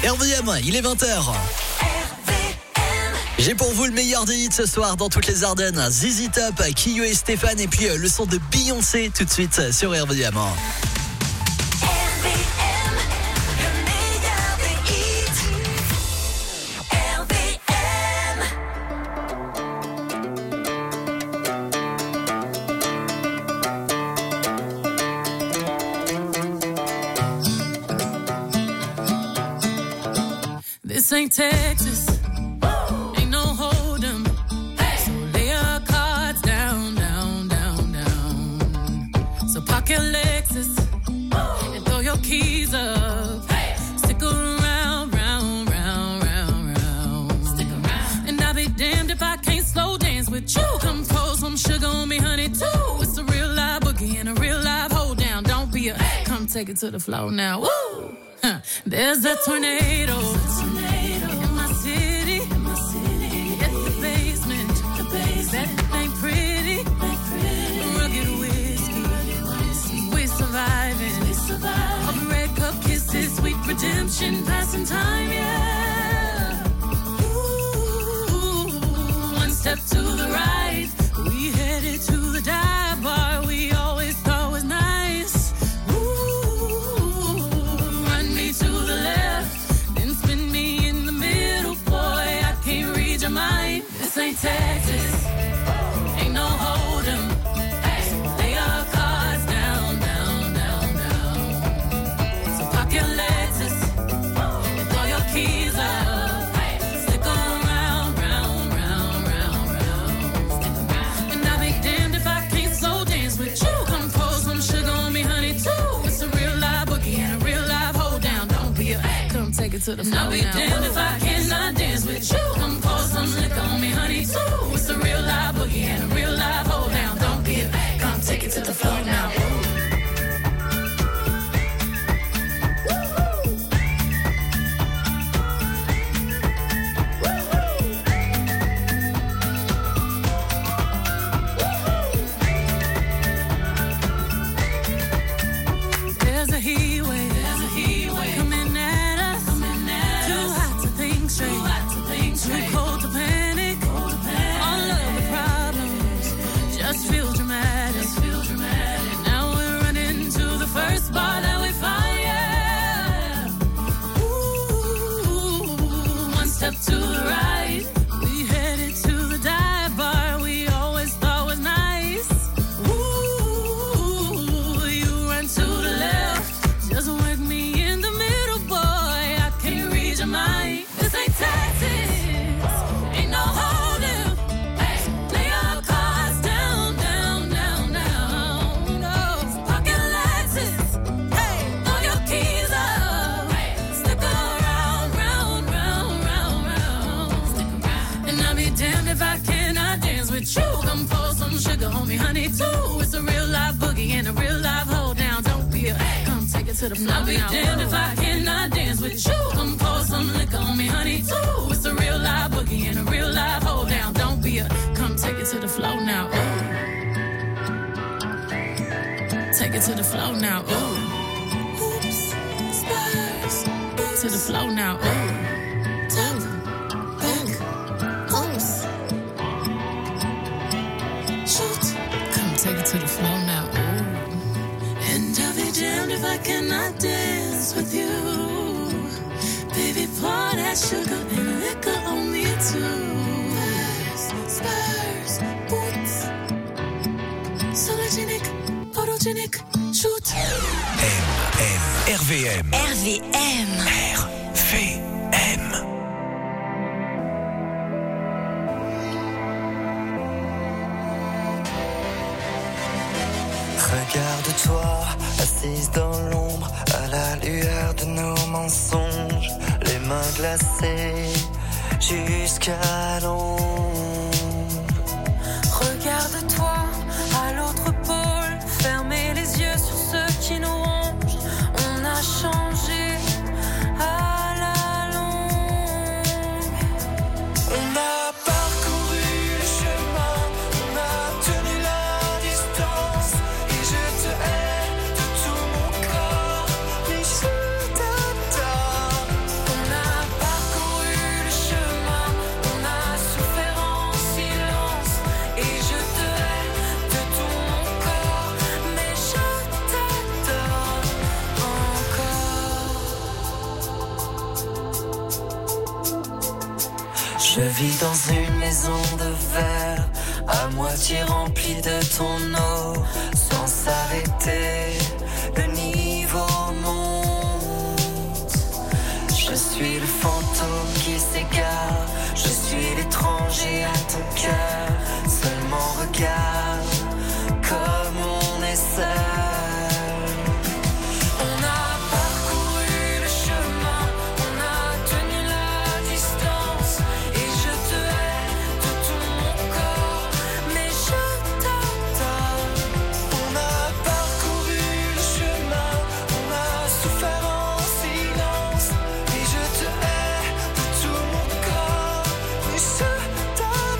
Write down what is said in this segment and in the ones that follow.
RVM, il est 20h. J'ai pour vous le meilleur des hits ce soir dans toutes les Ardennes. ZZ Top, Kyo et Stéphane, et puis le son de Beyoncé tout de suite sur RVM. This ain't Texas, ain't no hold'em. So lay your cards down, down, down, down. So park your Lexus and throw your keys up. Stick around, round, round, round, round. Stick around. And I'll be damned if I can't slow dance with you. Come pour some sugar on me, honey, too. It's a real live boogie and a real live hold down. Don't be a, come take it to the floor now. Woo! There's a tornado in my city. At the basement. That ain't pretty. Rugged whiskey. We're surviving. All the red cup kisses, sweet redemption, passing time, yeah. Ooh, one step to the right, we headed to the dive bar we always thought was nice. To the left, then spin me in the middle, boy, I can't read your mind. This ain't Texas, ain't no hold'em. So lay your cards down, down, down, down. So park your Lexus and throw your keys up. Stick around, round, round, round, round. And I'll be damned if I can't slow dance with you. Come pour some sugar on me, honey, too. It's a real live boogie and a real live hold down. Don't be a, come take it to the floor. I'll be damned if I cannot dance with you. Come pour some liquor on me, honey, too. It's a real live boogie and a real live hold down. Don't be a, come take it to the floor now. There's a heat wave coming at us. Too hot to think straight, too cold to panic. All of the problems just feel dramatic. Now we're running to the first bar that we find, yeah. Ooh, one step to the right, we headed to the dive bar we always thought was nice. Ooh, you run to the left, just work me in the middle, boy, I can't read your mind. This ain't Texas, ain't no hold'em. Lay your cards down, down, down, down. No, pocket Lexus, throw your keys up. Stick around, round, round, round, round. And I'll be damned if I cannot dance with you. Come pour some sugar on me, honey, too. It's a real live boogie and a real live hold down. Don't be a, come take it to the floor. I'll be damned if I cannot dance with you. Come pour some liquor on me, honey, too. It's a real live boogie and a real live hold down. Don't be a, come take it to the floor now. Ooh. Take it to the floor now. Ooh. Oops, Spurs. To the floor now. Ooh. Oops. Shoot. Come take it to the floor now. Ooh. And I'll be damned if I cannot dance with you. Baby, pour that sugar and liquor on me too. Spurs, boots. Sologenic, photogenic, shoot. RVM. RVM. RVM. Regarde-toi, assise dans l'ombre, à la lueur de nos mensonges, les mains glacées jusqu'à l'ombre. Regarde-toi, à l'autre pôle, fermez les yeux sur ceux qui nous rongent. On a changé à la longue. On a parcouru le chemin, on a tenu la distance, et je te hais de tout mon corps, mais je t'adore. On a Je vis dans une maison de verre, à moitié remplie de ton eau, sans s'arrêter, le niveau monte. Je suis le fantôme qui s'égare, je suis l'étranger à ton cœur. Seulement regarde comme on est seul. On a parcouru le chemin, on a tenu la distance, et je te hais de tout mon corps, mais je t'adore. On a parcouru le chemin, on a souffert en silence, et je te hais de tout mon corps, mais je t'adore.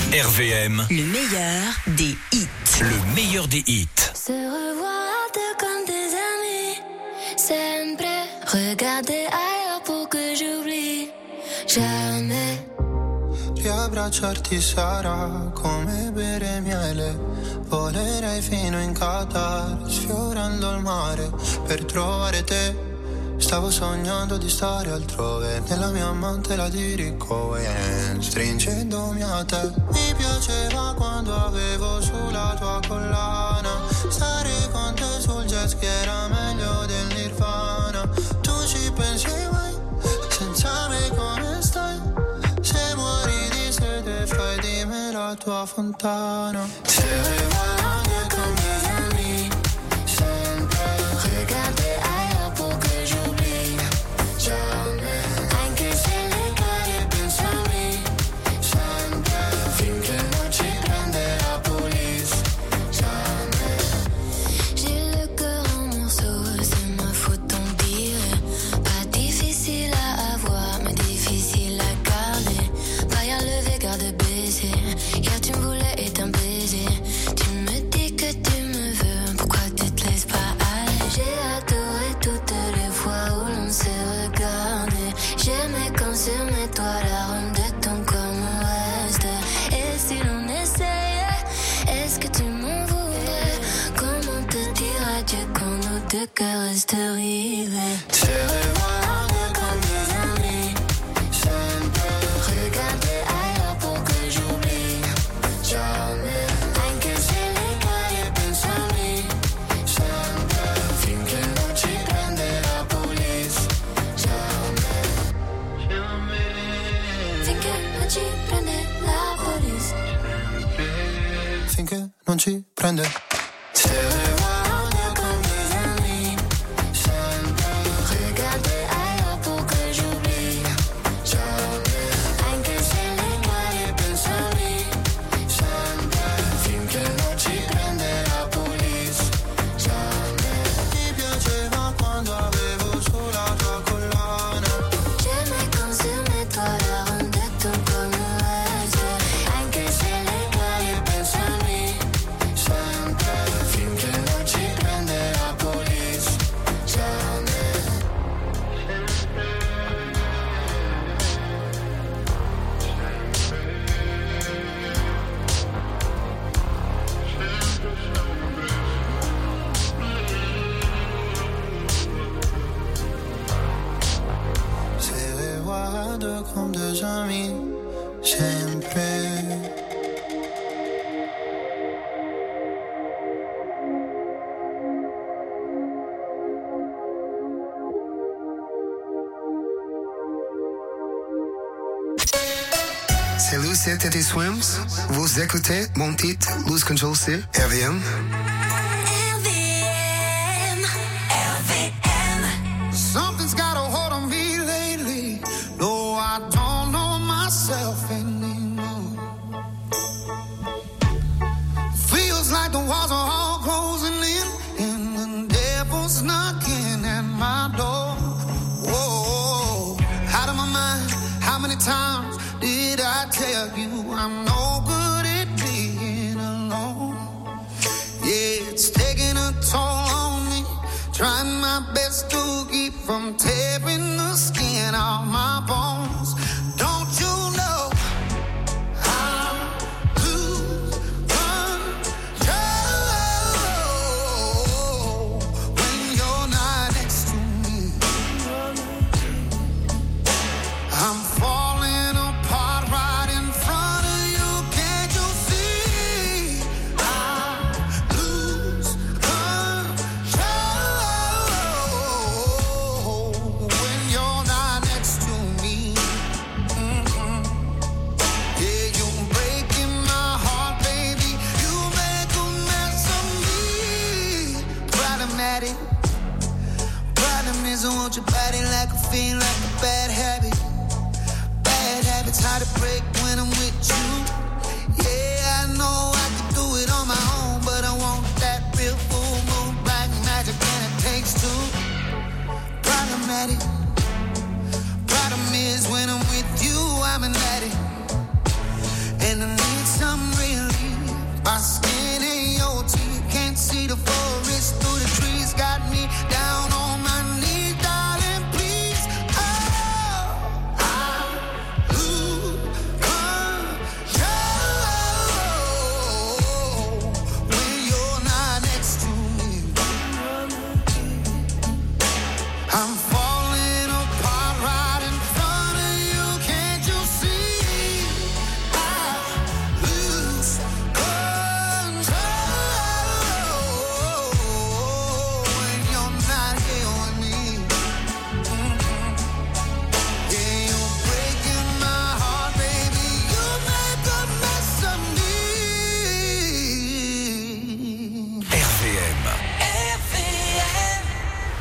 RVM, le meilleur des hits. le meilleur des hits. Se revoir à deux comme des amis, sempre. Regarder ailleurs pour que j'oublie jamais. Riabbracciarti sarà come bere miele. Volerei fino in Qatar, sfiorando il mare per trovare te. Stavo sognando di stare altrove, nella mia amante la dirigo stringendomi a te. Mi piaceva quando avevo sulla tua collana, stare con te sul jet ski era meglio del Nirvana. Tu ci pensi mai, senza me come stai? Se muori di sete fai di me la tua fontana. Se revoilà comme des amis, sempre. Regarder ailleurs pour que j'oublie jamais. Anche se le cade penso a me, sempre. Finché non ci prende la police, jamais. J'ai le cœur en morceaux, c'est ma faute d'en dire. Pas difficile à avoir, mais difficile à garder. Barrière levée, garde baissée. Hier tu me voulais et t'un baiser. Tu me dis que tu me veux, pourquoi tu te laisses pas aller? J'ai adoré toutes les fois où l'on s'est regardé. J'aimais quand sur mes toits l'arôme de ton corps me reste. Et si l'on essayait, est-ce que tu m'en voudrais? Comment te dire adieu quand nos deux cœurs restent rivés? Se revoilà comme des amis, sempre. Regarder ailleurs pour que j'oublie jamais. Anche se le cade penso a me, sempre. Finché non ci prende la police, jamais. Finché non ci prende la police. Finché non ci prende. Se revoilà comme des amis, sempre. Regarder ailleurs pour que j'oublie Jamais. Anche se le cade penso a me, sempre. Finché non ci prende la police, jamais. Mi piaceva quando avevo sulla tua collana. J'aimais quand sur mes toits l'arôme de ton corps me reste. Anche se le cade penso a me, sempre. Finché non ci prende la police, jamais. Se revoilà comme des amis, sempre. C'est Lucien Teddy Swims. Vous écoutez mon titre, Lose Control sur RVM. Something's got a hold on me lately. No, I don't know myself anymore. Feels like the walls are all closing in, and the devil's knocking at my door. Whoa, out of my mind. How many times did I tell you I'm no good at being alone? Yeah, it's taking a toll on me. Trying my best to keep from tearing the skin off my bones. Don't you know I lose control when you're not next to me? I'm falling apart right in front of you. Can't you see? I lose control when you're not next to me. Yeah, you're breaking my heart, baby. You make a mess of me. Problematic. Problem is I want your body like a fiend, like a bad habit. Bad habits hard to break when I'm with you. Yeah, I know I can do it on my own, but I want that real full moon black magic, and it takes two. Problematic. Problem is when I'm with you, I'm an addict, and I need some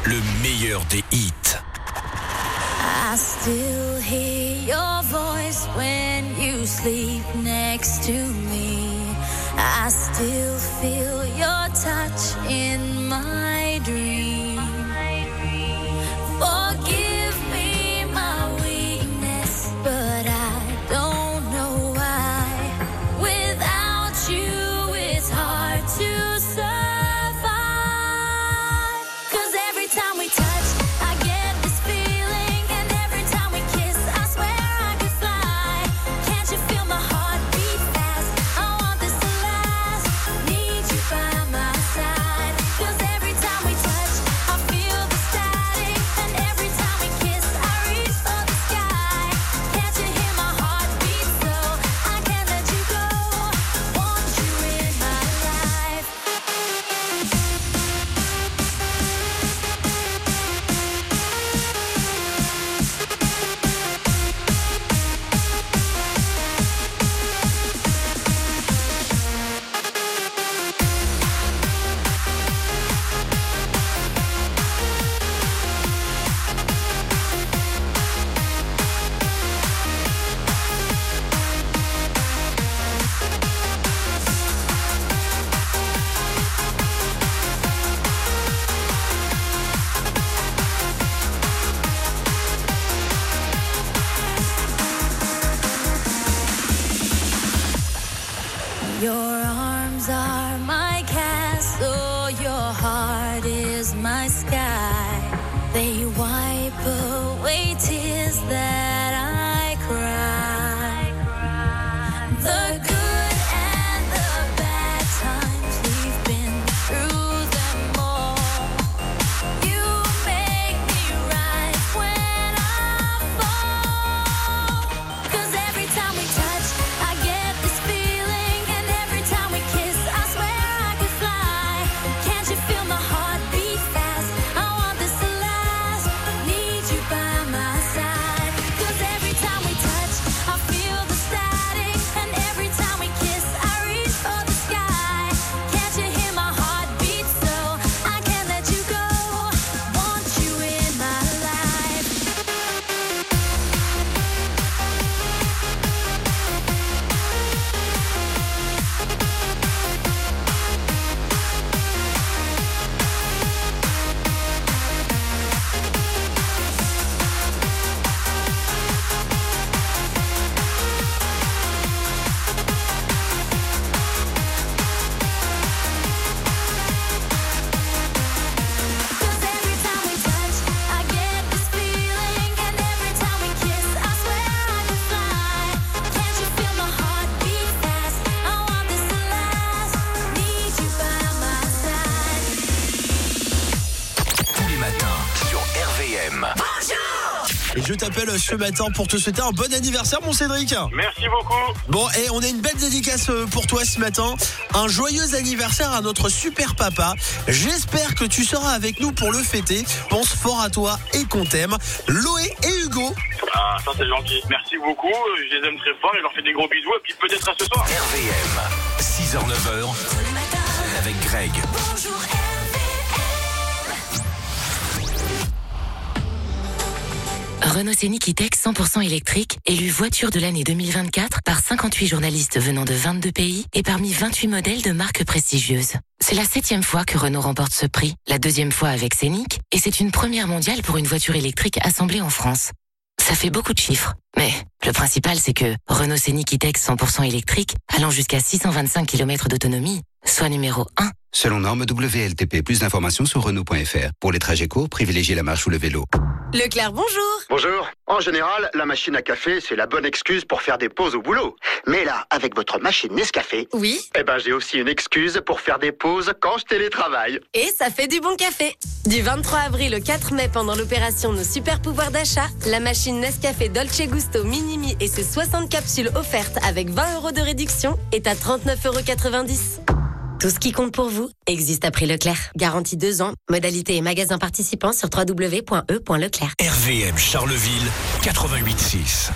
le meilleur des hits. I still hear your voice when you sleep next to me. I still feel your touch in my dream. Forgive me my weakness, but I don't know why. Without you, it's hard to survive. 'Cause every time we touch, I get this feeling, and every time we kiss, I swear I could fly. Can't you feel my heart beat fast? I want this to last. Need you by my side. 'Cause every time we touch, I feel the static, and every time we kiss, I reach for the sky. Can't you hear my heart beat so? I can't let you go. Want you in my life. Your arms are my castle, your heart is my sky. They wipe away tears that I cry. The good and the bad times, we've been through them all. You make me rise when I fall. 'Cause every time we touch, I get this feeling, and every time we kiss, I swear I could fly. Can't you feel my heart beat fast? I want this to last. Need you by my side. 'Cause every time we touch, I feel the static, and every time we kiss, I reach for the sky. Can't you hear my heart beat so? I can't let you go. Want you in my life. Cause every time we touch, I get this feeling, and every time we kiss, I swear I could fly. Can't you feel my heart beat fast? I want this to last. Need you by my side. Tous les matins sur RVM. Et je t'appelle ce matin pour te souhaiter un bon anniversaire, mon Cédric. Merci beaucoup. Bon, et on a une belle dédicace pour toi ce matin. Un joyeux anniversaire à notre super papa. J'espère que tu seras avec nous pour le fêter. Pense fort à toi et qu'on t'aime. Loé et Hugo. Ah, ça c'est gentil. Merci beaucoup. Je les aime très fort et je leur fais des gros bisous. Et puis peut-être à ce soir. RVM, 6h-9h, avec Greg. Bonjour RVM. Renault Scénic E-Tech 100% électrique, élu voiture de l'année 2024 par 58 journalistes venant de 22 pays et parmi 28 modèles de marques prestigieuses. C'est la 7e fois que Renault remporte ce prix, la 2e fois avec Scénic, et c'est une première mondiale pour une voiture électrique assemblée en France. Ça fait beaucoup de chiffres, mais le principal c'est que Renault Scénic E-Tech 100% électrique, allant jusqu'à 625 km d'autonomie, soit numéro 1. Selon norme WLTP, plus d'informations sur Renault.fr. Pour les trajets courts, privilégiez la marche ou le vélo. Leclerc, bonjour. Bonjour. En général, la machine à café, c'est la bonne excuse pour faire des pauses au boulot. Mais là, avec votre machine Nescafé, oui, j'ai aussi une excuse pour faire des pauses quand je télétravaille. Et ça fait du bon café. Du 23 avril au 4 mai, pendant l'opération Nos Super Pouvoirs d'achat, la machine Nescafé Dolce Gusto Minimi et ses 60 capsules offertes avec 20 € de réduction est à 39,90 €. Tout ce qui compte pour vous existe à prix Leclerc. Garantie 2 ans. Modalité et magasins participants sur www.e.leclerc. RVM Charleville, 88.6.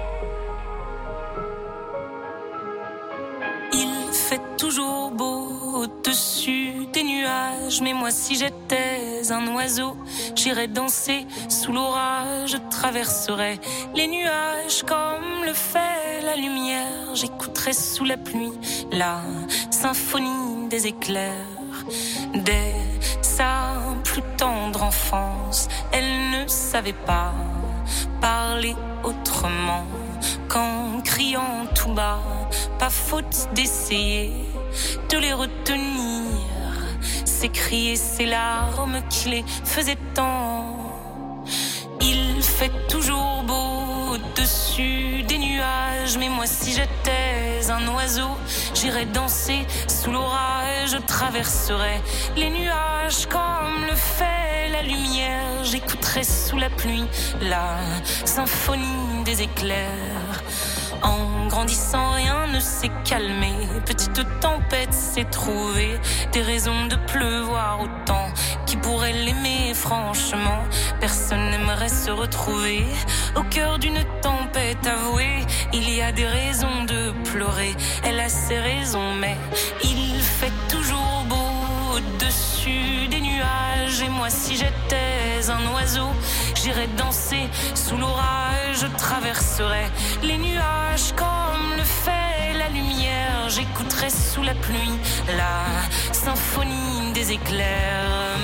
Il fait toujours beau au-dessus des nuages. Mais moi si j'étais un oiseau, j'irais danser sous l'orage. Je traverserais les nuages comme le fait la lumière. J'écouterais sous la pluie la symphonie des éclairs. Dès sa plus tendre enfance, elle ne savait pas parler autrement qu'en criant tout bas. Pas faute d'essayer de les retenir, ces cris et ces larmes qui les faisaient tant. Il fait toujours beau au-dessus des nuages. Mais moi si j'étais un oiseau, j'irais danser sous l'orage. Je traverserais les nuages comme le fait la lumière. J'écouterais sous la pluie la symphonie des éclairs. En grandissant, rien ne s'est calmé. Petite tempête s'est trouvée des raisons de pleuvoir autant. Qui pourrait l'aimer franchement? Personne n'aimerait se retrouver au cœur d'une tempête avouée. Il y a des raisons de pleurer, elle a ses raisons, mais il fait toujours beau au-dessus des nuages. Et moi si j'étais un oiseau, j'irais danser sous l'orage. Je traverserais les nuages comme le fait la lumière. J'écouterais sous la pluie la symphonie des éclairs.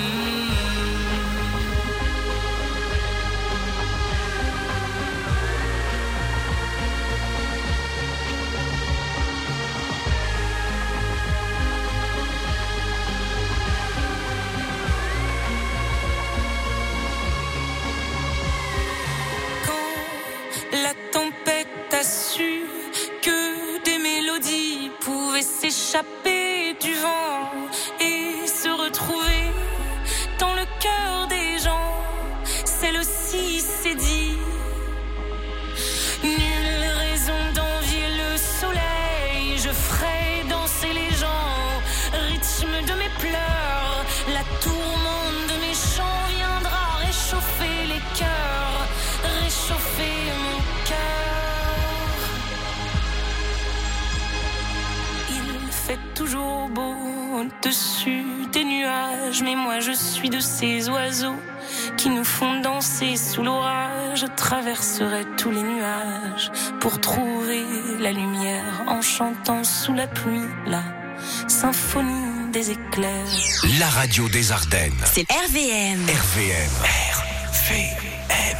La tempête a su que des mélodies pouvaient s'échapper du vent et se retrouver dans le cœur des gens. Celle-ci s'est dit, nulle raison d'envier le soleil. Je ferai danser les gens au rythme de mes pleurs. La tourmente de mes chants viendra réchauffer les cœurs, réchauffer mon cœur. Il fait toujours beau au-dessus des nuages. Mais moi je suis de ces oiseaux qui nous font danser sous l'orage. Je traverserai tous les nuages pour trouver la lumière en chantant sous la pluie la symphonie des éclairs. La radio des Ardennes. C'est RVM. RVM. RVM.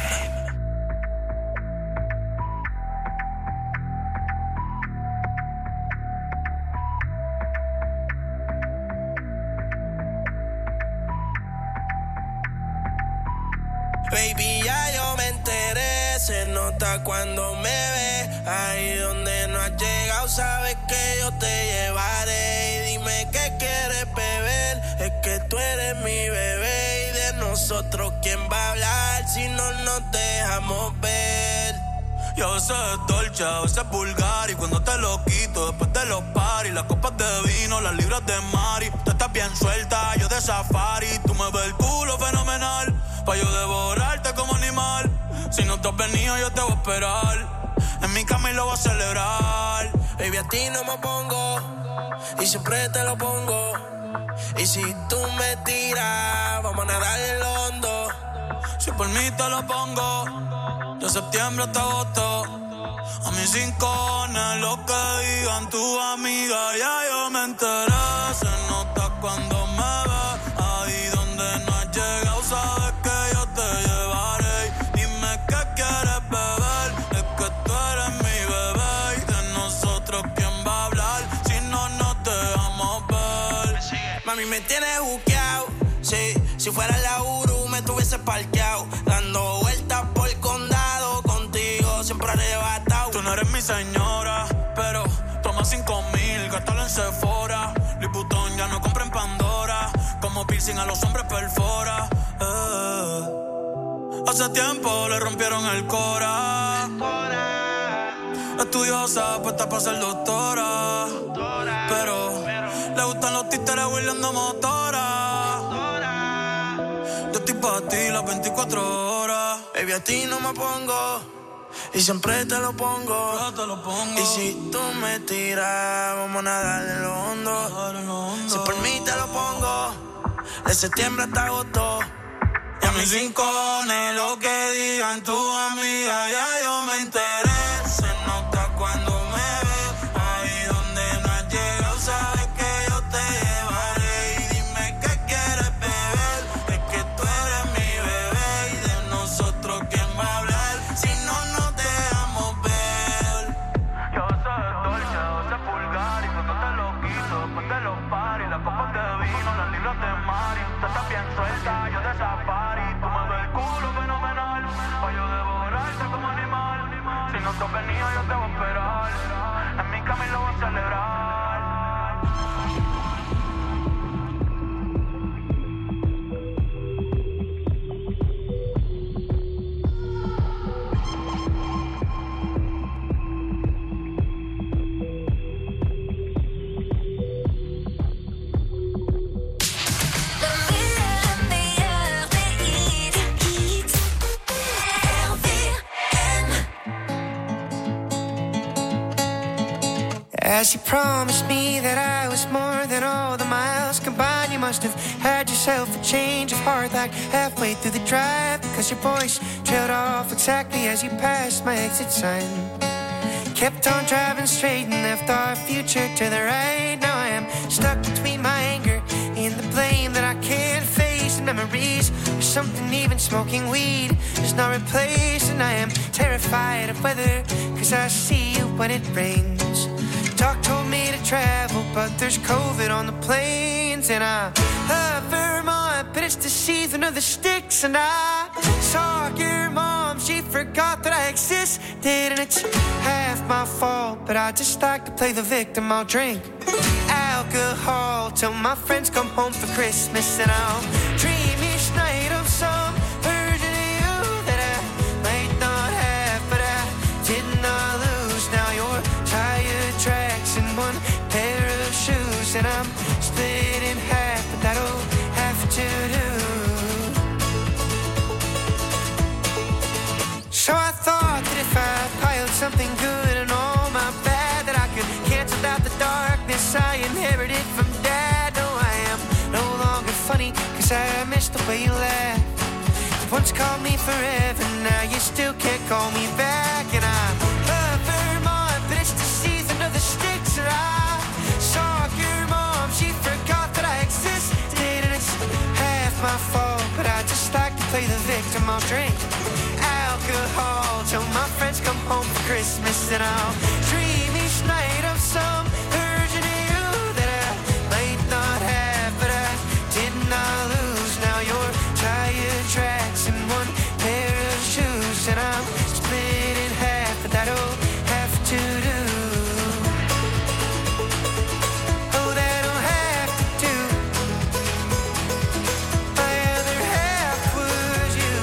Baby, ya yo me enteré, se nota cuando me ve. Ahí donde no has llegado, sabes que yo te llevaré. Y dime qué quieres beber, es que tú eres mi bebé. Y de nosotros, ¿quién va a hablar si no nos dejamos ver? Y a veces es dolce, a veces es vulgar. Y cuando te lo quito, después de los paris, las copas de vino, las libras de mari. Tú estás bien suelta, yo de safari. Tú me ves el culo fenomenal, pa' yo devorarte como animal. Si no te has venido, yo te voy a esperar. En mi cama y lo voy a celebrar. Baby, a ti no me pongo, y siempre te lo pongo. Y si tú me tiras, vamos a nadar en lo hondo. Si por mí te lo pongo, de septiembre hasta agosto. A mis 5 cojones, lo que digan tu amiga. Ya yo me enteré, se nota cuando me ves. Ahí donde no has llegado, sabes que yo te llevaré. Dime qué quieres beber, es que tú eres mi bebé. Y de nosotros, ¿quién va a hablar si no nos dejamos ver? Mami, me tienes buqueado, sí. Si fuera la Uru, me tuviese parqueado. Dando vueltas por el condado, contigo siempre arrebatado. Tú no eres mi señora, pero toma 5,000, gástalo en Sephora. Louis Vuitton ya no compra en Pandora. Como piercing a los hombres perfora. Hace tiempo le rompieron el cora. Estudiosa, puesta para ser doctora. Pero le gustan los títeres huirleando motora. Yo estoy pa' ti las 24 horas. Baby, a ti no me pongo, y siempre te lo pongo. Y si tú me tiras, vamos a nadar en lo hondo. Si por mí te lo pongo, de septiembre hasta agosto. Y a mis rincones, lo que digan tus amigas, ya yo me enteré. Se nota cuando me ves, ahí donde no has llegado, sabes que yo te llevaré. Y dime qué quieres beber, es que tú eres mi bebé. Y de nosotros, ¿quién va a hablar? Si no nos dejamos ver. Yo soy Dolce, 12 pulgares, y cuando te lo quito, después de los paris, las copas de vino, las libras de Mari. Tú estás bien suelta, yo de safari. Tú me ves el culo fenomenal, pa' yo devorarte como animal. Si no te has venido, yo te voy a esperar. En mi camino lo voy a celebrar. As you promised me that I was more than all the miles combined, you must have had yourself a change of heart like halfway through the drive, because your voice trailed off exactly as you passed my exit sign. Kept on driving straight and left our future to the right. Now I am stuck between my anger and the blame that I can't face, and memories of something even smoking weed is not replaced. And I am terrified of weather, cause I see you when it rains. Doc told me to travel, but there's COVID on the planes. And I love Vermont, but it's the season of the sticks. And I saw your mom, she forgot that I existed. And it's half my fault, but I just like to play the victim. I'll drink alcohol till my friends come home for Christmas. And I'll dream each night of some version of you that I might not have, but I did not lose. Now you're tired tracks and one pair of shoes, and I'm split in half, but that'll have to do. So I thought that if I piled something good and all my bad, that I could cancel out the darkness I inherited from Dad. No, I am no longer funny, cause I miss the way you laugh. You once called me forever, now you still can't call me back. And I love Vermont, but it's the season of the sticks. And I saw your mom, she forgot that I existed. And it's half my fault, but I just like to play the victim. I'll drink alcohol till my friends come home for Christmas. And I'll dream each night of some version of you that I might not have, but I did not lose. Now you're tired tracks and one pair of shoes, and I'm split in half, but that'll have to do. Oh, that'll have to do. My other half was you.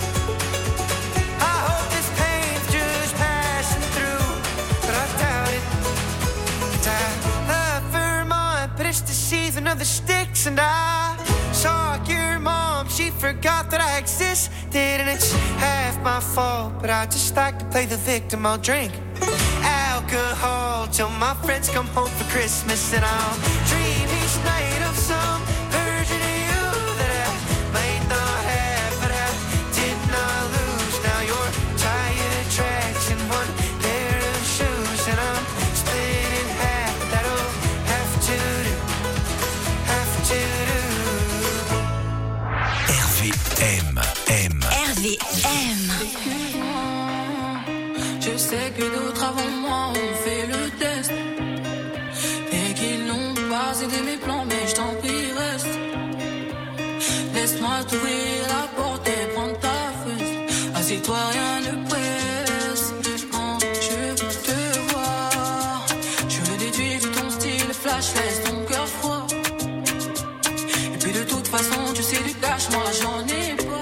I hope this pain's just passing through, but I doubt it. And I love Vermont, but it's the season of the sticks. And I saw your mom, she forgot that I existed. And it's half my fault, but I just like to play the victim. I'll drink alcohol till my friends come home for Christmas. And I'll dream each night of some version of you that I might not have, but I did not lose. Now you're tired tracks and one pair of shoes, and I'm split in half, but that'll have to do, have to do. RVM. Je sais que d'autres avant moi ont fait le test et qu'ils n'ont pas aidé mes plans, mais je t'en prie reste. Laisse-moi t'ouvrir la porte et prendre ta fesse. Assieds-toi, rien ne presse. Quand je te vois, je le déduis de ton style flash, laisse ton cœur froid. Et puis de toute façon, tu sais du cash, moi j'en ai pas.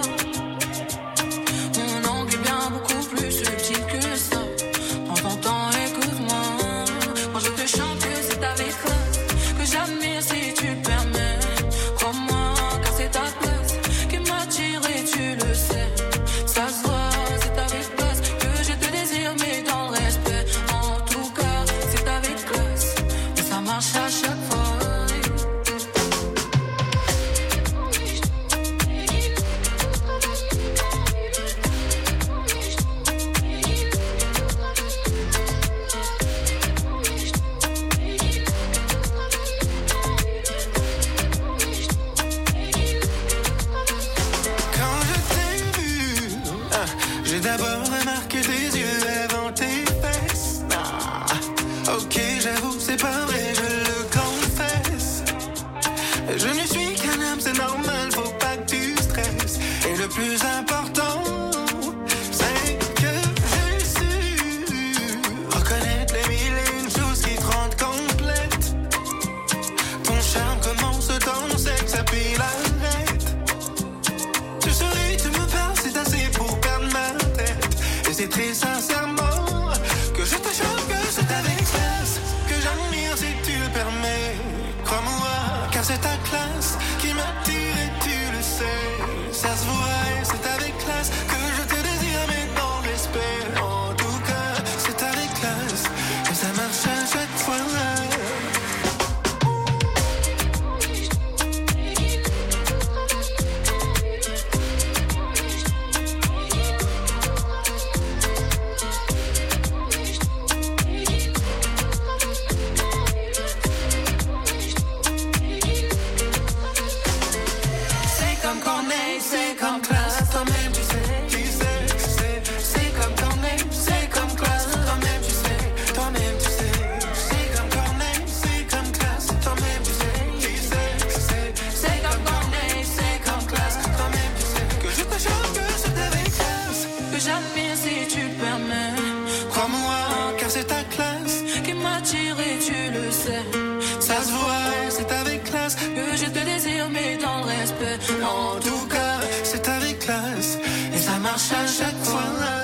Mon angle est bien beaucoup plus subtil que ça. Prends ton temps, écoute-moi. Quand je te chante que c'est avec classe que j'admire si tu permets. Crois-moi, c'est ta place qui m'attire et tu le sais. Ça se voit, c'est avec toi. ta classe qui m'a tiré, tu le sais. Ça se voit, c'est avec classe que je te désire, mais dans le respect. En tout cas, c'est avec classe et ça marche à chaque fois.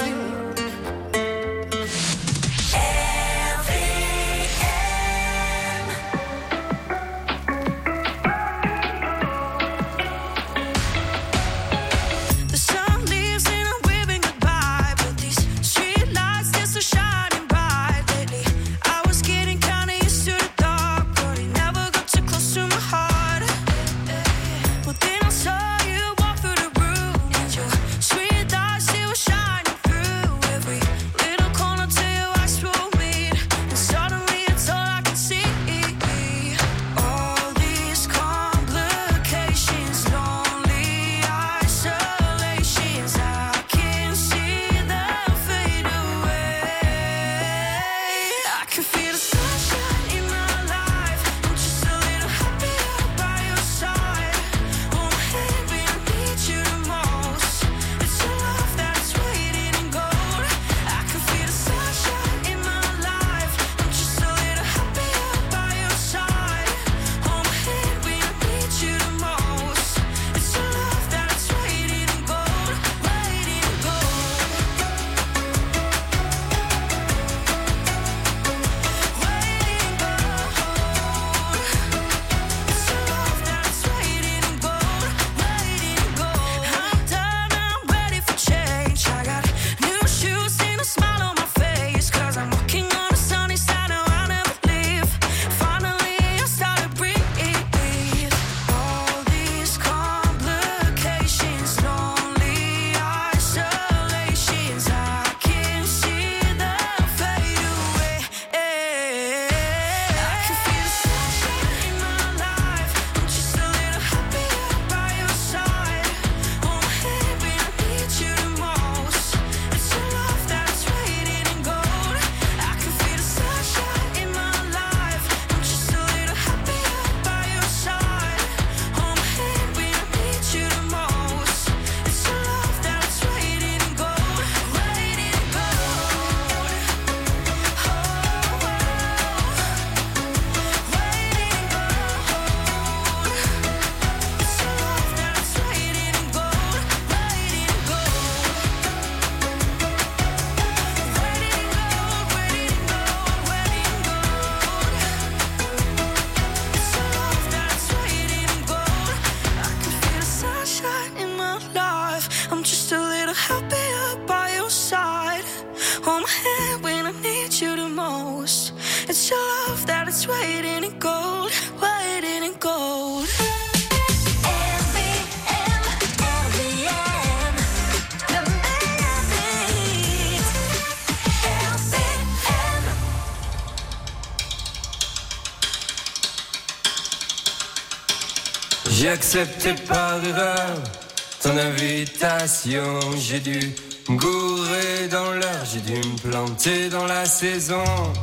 J'ai accepté par erreur ton invitation. J'ai dû me gourer dans l'heure, j'ai dû me planter dans la saison.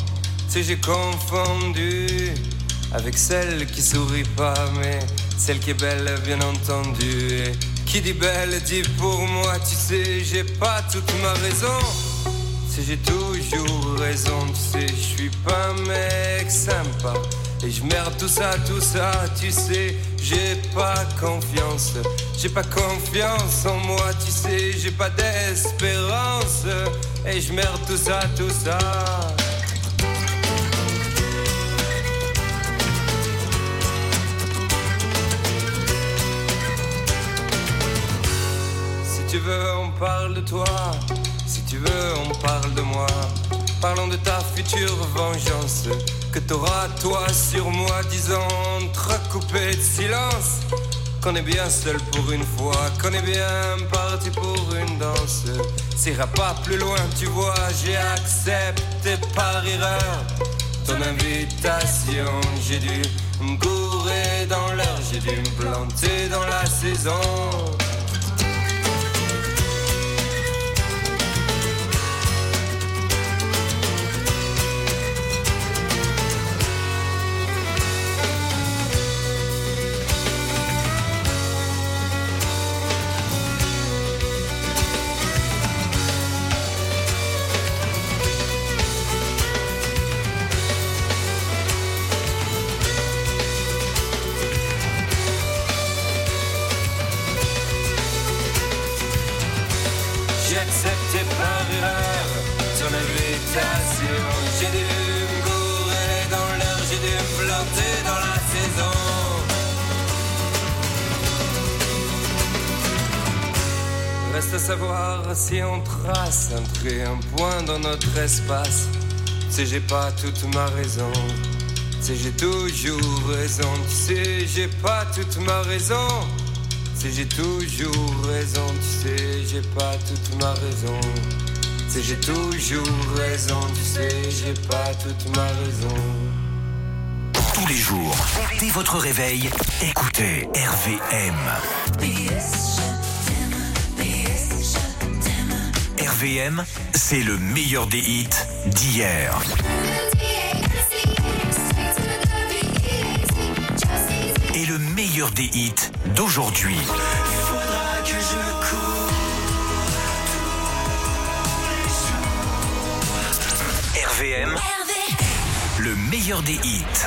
Tu sais, j'ai confondu avec celle qui sourit pas, mais celle qui est belle, bien entendu. Et qui dit belle dit pour moi, tu sais, j'ai pas toute ma raison. Tu sais, j'ai toujours raison, tu sais, je suis pas un mec sympa. Et je merde tout ça, tu sais, j'ai pas confiance en moi, tu sais, j'ai pas d'espérance. Et je merde tout ça. Si tu veux, on parle de toi, si tu veux, on parle de moi. Parlons de ta future vengeance que t'auras toi sur moi, disant entre coupé de silence qu'on est bien seul pour une fois, qu'on est bien parti pour une danse. S'ira pas plus loin, tu vois, j'ai accepté par erreur ton invitation. J'ai dû me gourer dans l'heure, j'ai dû me planter dans la saison. reste à savoir si on trace un trait, un point dans notre espace. Tu sais, j'ai pas toute ma raison. Tu sais, j'ai toujours raison. Tu sais, j'ai pas toute ma raison. Tu sais, j'ai toujours raison. Tu sais, j'ai pas toute ma raison. Tu sais, j'ai toujours raison. Tu sais, j'ai pas toute ma raison. Tous les jours, dès votre réveil, écoutez RVM. RVM, c'est le meilleur des hits d'hier. Et le meilleur des hits d'aujourd'hui. Faudra que je cours tous les jours. RVM, le meilleur des hits.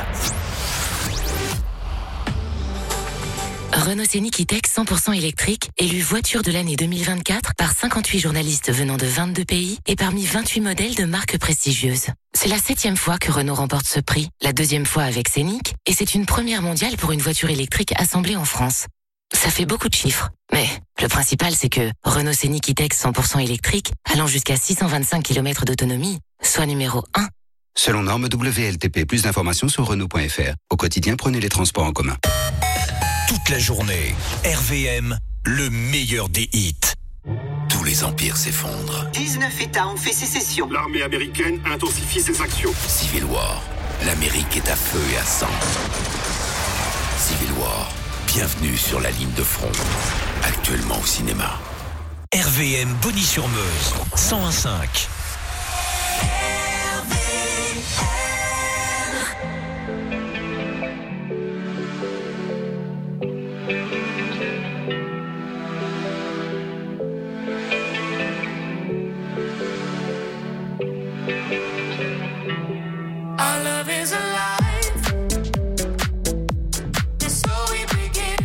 Renault Scénic E-Tech 100% électrique, élu voiture de l'année 2024 par 58 journalistes venant de 22 pays et parmi 28 modèles de marques prestigieuses. C'est la 7e fois que Renault remporte ce prix, la 2e fois avec Scénic, et c'est une première mondiale pour une voiture électrique assemblée en France. Ça fait beaucoup de chiffres, mais le principal c'est que Renault Scénic E-Tech 100% électrique, allant jusqu'à 625 km d'autonomie, soit numéro 1. Selon norme WLTP, plus d'informations sur Renault.fr. Au quotidien, prenez les transports en commun. Toute la journée, RVM, le meilleur des hits. Tous les empires s'effondrent. 19 États ont fait sécession. L'armée américaine intensifie ses actions. Civil War, l'Amérique est à feu et à sang. Civil War, bienvenue sur la ligne de front. Actuellement au cinéma. RVM Bonny-sur-Meuse, 101.5. Our love is alive. And so we begin.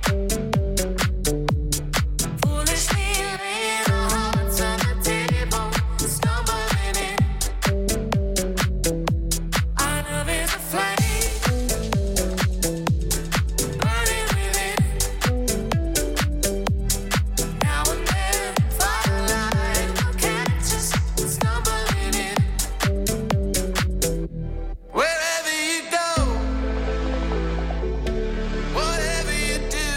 Foolishly laying our hearts on the table, stumbling in. Our love is a flame, burning within. Now and then, firelight will catch us stumbling in. Wherever you go, whatever you do,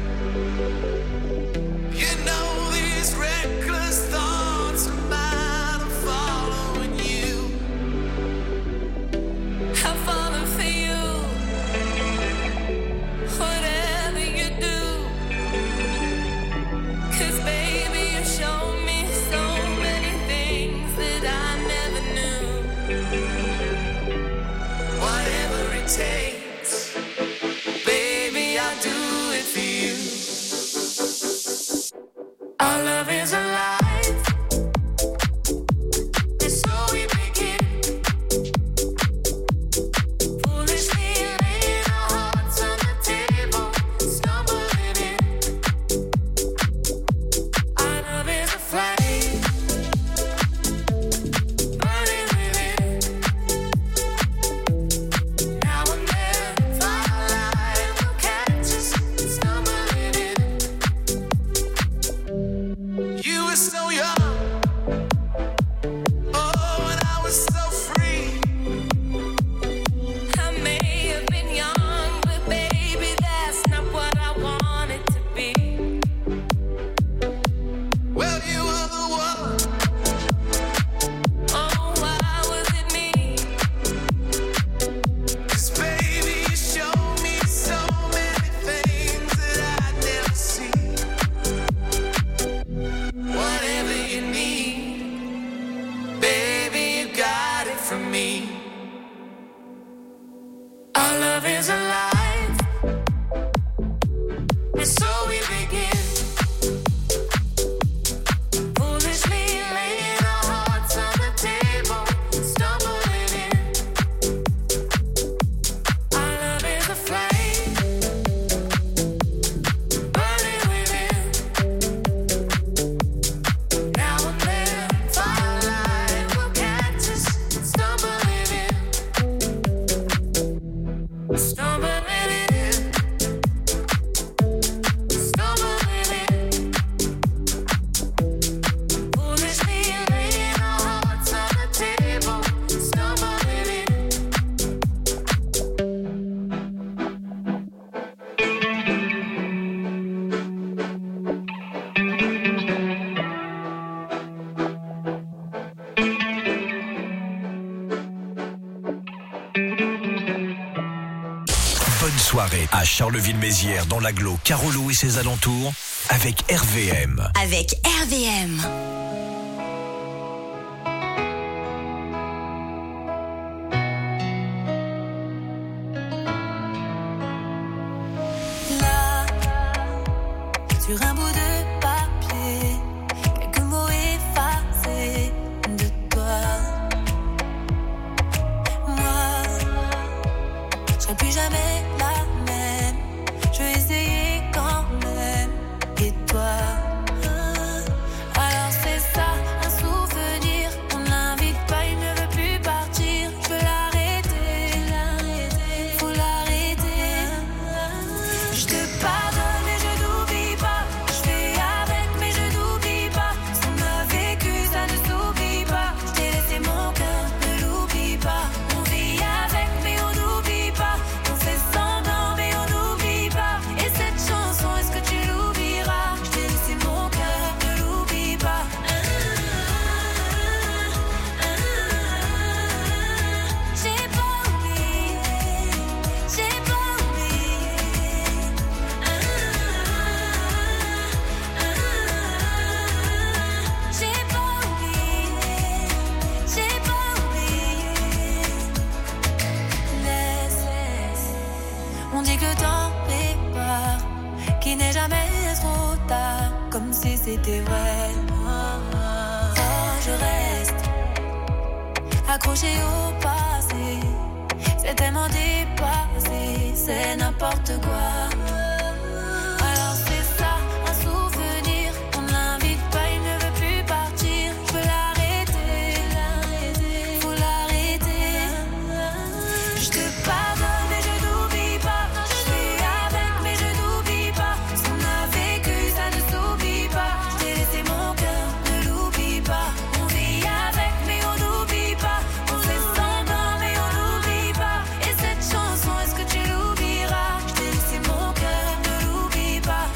you know these reckless thoughts of mine are following you. I'm falling for you. Whatever you do, 'cause baby you show me so many things that I never knew. Whatever it takes, baby, I'll do it for you. Our love is alive, and so we begin. Foolishly laying our hearts on the table, stumbling in. Our love is a flame, burning within. Now and then, firelight will catch us stumbling in. You were so young, oh, and I was so free. I may have been young, but baby, that's not what I wanted to be. Well, you were the one. Oh, why was it me? 'Cause baby, you showed me so many things that I'd never see. Whatever you need, baby, you got it from me. Our love is alive, and so we begin. Foolishly laying our hearts on the table, stumbling in. Our love is a flame, burning within. Now and then, firelight will catch us stumbling in. Bonne soirée à Charleville-Mézières dans l'agglo Carolo et ses alentours avec RVM. Avec RVM. Là, sur un bout de papier, quelques mots effacés de toi. Moi, je serai plus jamais la même. Je vais essayer quand même. Et toi, alors c'est ça, un souvenir. On l'invite pas, il ne veut plus partir. Je veux l'arrêter, faut l'arrêter. Je te pardonne mais je n'oublie pas. Je fais avec mais je n'oublie pas. Ce qu'on a vécu ça ne s'oublie pas. Je t'ai laissé mon cœur, ne l'oublie pas. On vit avec mais on n'oublie pas. On fait semblant mais on n'oublie pas. Et cette chanson, est-ce que tu l'oublieras? Je t'ai laissé mon cœur, ne l'oublie pas. J'ai pas oublié, j'ai pas oublié. J'ai pas oublié, j'ai pas oublié. Laisse, on dit que temps répare, qu'il n'est jamais trop tard, comme si c'était vrai. Oh, je reste accroché au passé, c'est tellement dépassé, c'est n'importe quoi. Alors c'est ça, un souvenir. On ne l'invite pas, il ne veut plus partir. Je veux l'arrêter, faut l'arrêter. Je te pardonne mais je n'oublie pas. Je fais avec mais je n'oublie pas. Ce qu'on a vécu ça ne s'oublie pas. Je t'ai laissé mon cœur, ne l'oublie pas. On vit avec mais on n'oublie pas. On fait semblant mais on n'oublie pas. Et cette chanson, est-ce que tu l'oublieras? Je t'ai laissé mon cœur, ne l'oublie pas.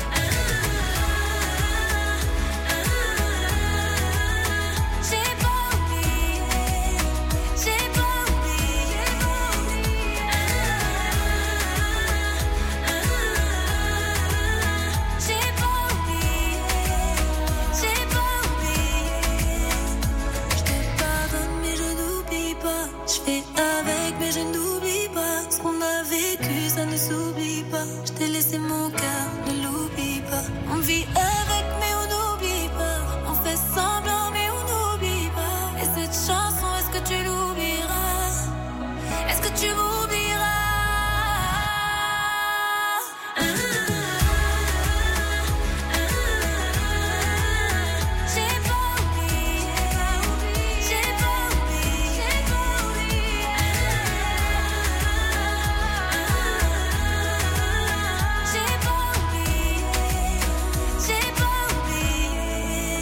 J'ai pas oublié, j'ai pas oublié. J'ai pas oublié, j'ai pas oublié. Je te pardonne mais je n'oublie pas. Je fais avec mais je n'oublie pas. Ce qu'on a vécu ça ne s'oublie pas. Je t'ai laissé mon cœur, ne l'oublie pas. On vit avec mais on n'oublie pas. On fait semblant mais on n'oublie pas. Et cette chanson, est-ce que tu l'oublieras? Est-ce que tu m'oublieras? J'ai pas oublié, j'ai pas oublié, j'ai pas oublié. J'ai pas oublié, j'ai pas oublié.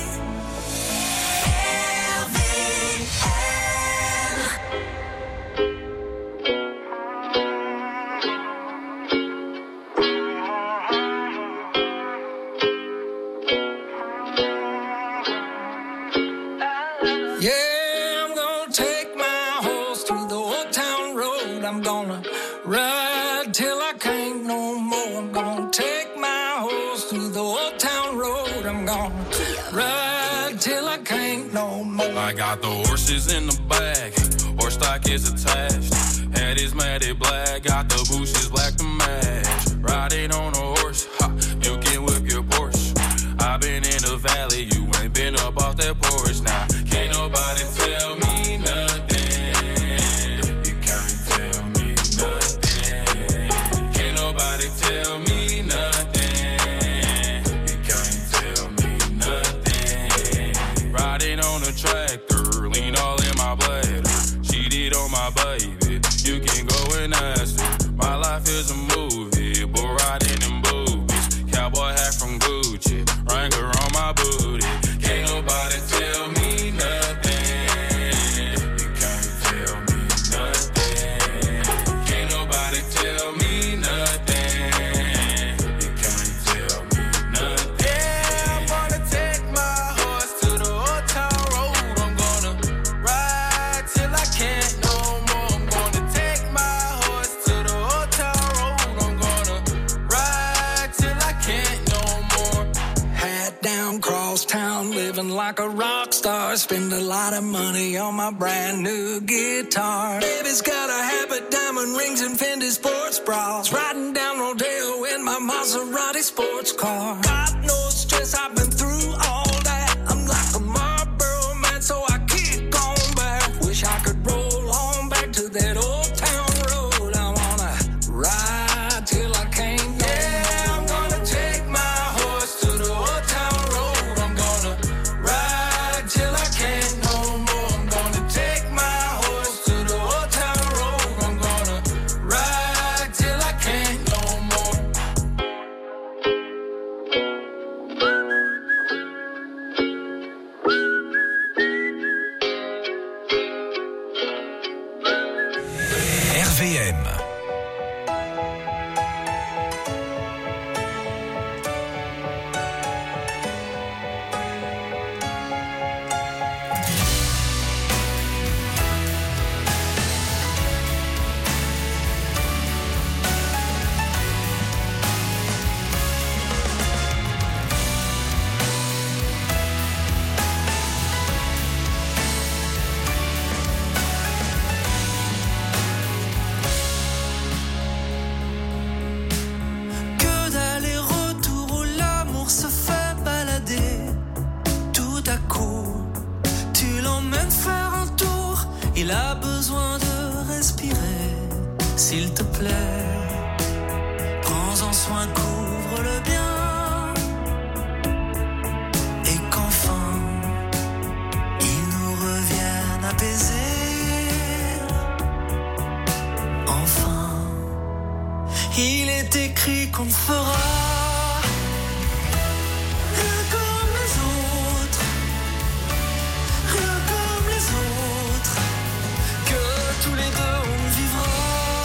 Yeah, I'm gonna take my horse through the old town road. I'm gonna ride till I can't no more. I'm gonna take my horse through the old town road. I'm gonna ride till I can't no more. I got the horses in the back, horse stock is attached. Head is matted black, got the bushes black to match. Riding on a horse, ha, you can whip your Porsche. I've been in the valley, you ain't been up off that porch. Now, can't nobody tell me nothing. You can't tell me nothing. Can't nobody tell me nothing. You can't tell me nothing. Riding on a tractor, lean all in my bladder. Cheated on my baby, you can go and ask her. My life is a movie, bull riding in boobies. Cowboy hat from Gucci, Wrangler on my booty. Can't nobody tell me nothing. You can't tell me nothing. Can't nobody tell me nothing. You can't tell me nothing. Yeah, I'm gonna take my horse to the old town road. I'm gonna ride till I can't no more. I'm gonna take rock star. Spend a lot of money on my brand new guitar. Baby's got a habit, diamond rings and Fendi sports bras. Riding down Rodeo in my Maserati sports car. Got no stress, I've been through all that. I'm like a Marlboro man, so I keep going back. Wish I could roll on back to that old town road. I wanna ride till I can't no more. I'm gonna take my horse to the old town road. I'm gonna ride till I can't no more. I'm gonna take my horse to the old town road. I'm gonna ride till I can't no more. RVM. Que d'aller-retour où l'amour se fait balader. Tout à coup, tu l'emmènes faire un tour. Il a besoin de respirer. S'il te plaît, prends-en soin, couvre-le bien. Et qu'enfin, il nous revienne apaisé. Enfin, il est écrit qu'on ne fera rien comme les autres, rien comme les autres, que tous les deux on vivra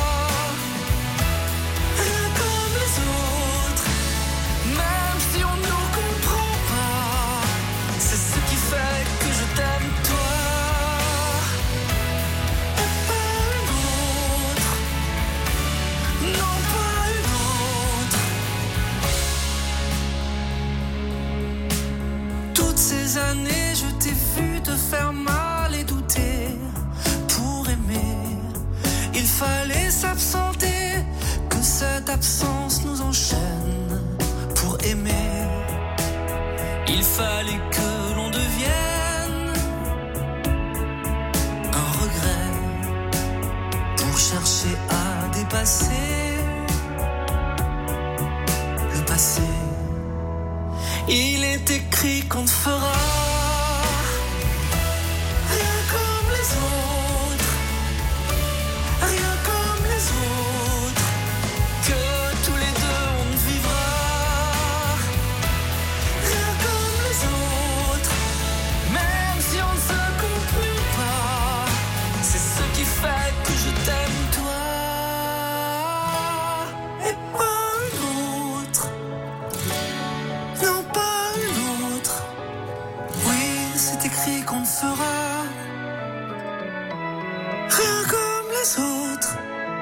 rien comme les autres, même si on ne nous comprend pas. C'est ce qui fait que je t'aime toi, et pas une autre. Non, pas une autre. Toutes ces années, je t'ai vu te faire mal et douter. Pour aimer, il fallait s'absenter. Que cette absence nous enchaîne. Pour aimer, il fallait que l'on devienne un regret. Pour chercher à dépasser le passé. Il est écrit qu'on ne fera rien comme les autres, rien comme les autres, que tous les deux on ne vivra rien comme les autres, même si on ne se comprend pas. C'est ce qui fait que je t'aime toi, et pas une autre. Non, pas une autre. Oui, c'est écrit qu'on ne fera rien comme les autres,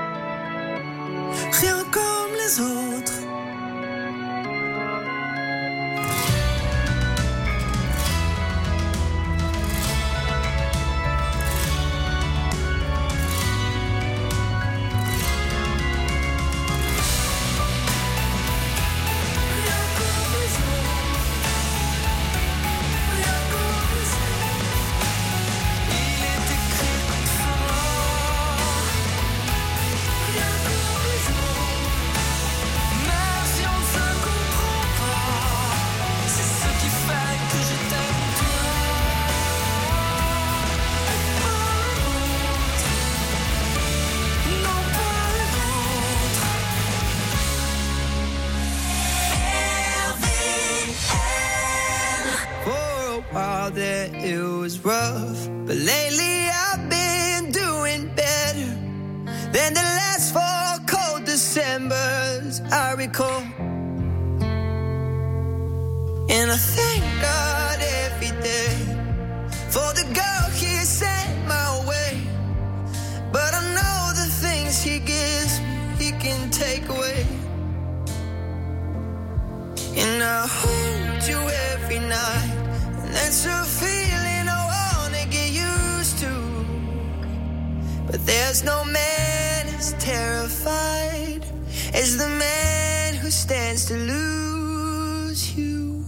rien comme les autres. While there it was rough, but lately I've been doing better than the last 4 cold Decembers I recall. And I thank God every day for the girl He sent my way. But I know the things He gives me, He can take away. And I hold you every night. And that's a feeling There's no man as terrified as the man who stands to lose you.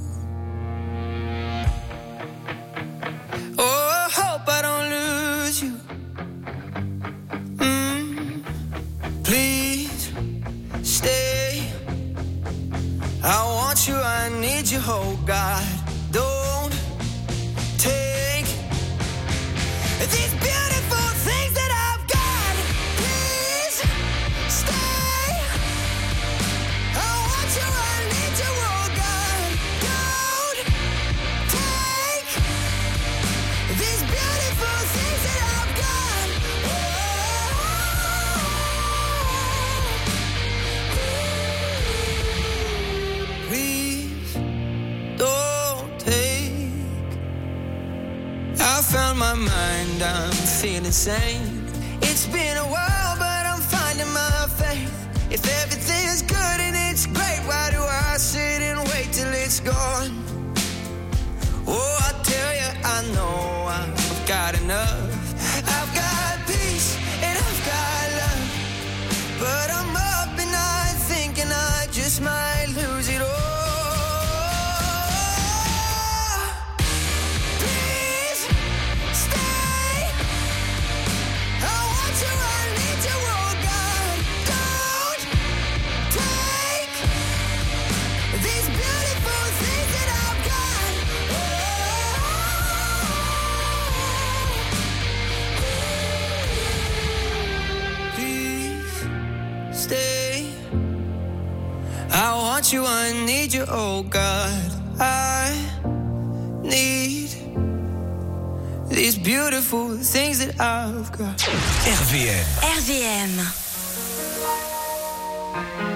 Oh, I hope I don't lose you. Please stay. I want you, I need you, oh God. Don't take these beautiful things that I've got. Please stay. I want you, I need you, oh God. Don't take these beautiful things that I've got. Please don't take. I found my mind, I'm feeling sane. It's been a while, but I'm finding my faith. If everything is good and it's great, why do I sit and wait till it's gone? Oh, I tell you, I know I've got enough. I've got peace and I've got love, but I'm up and I thinking I just might lose it all. Please stay. I want you, I need you, oh God. Don't take these beautiful things that I've got. Please stay. I want you, I need you, oh God. I need these beautiful things that I've got. RVM. RVM.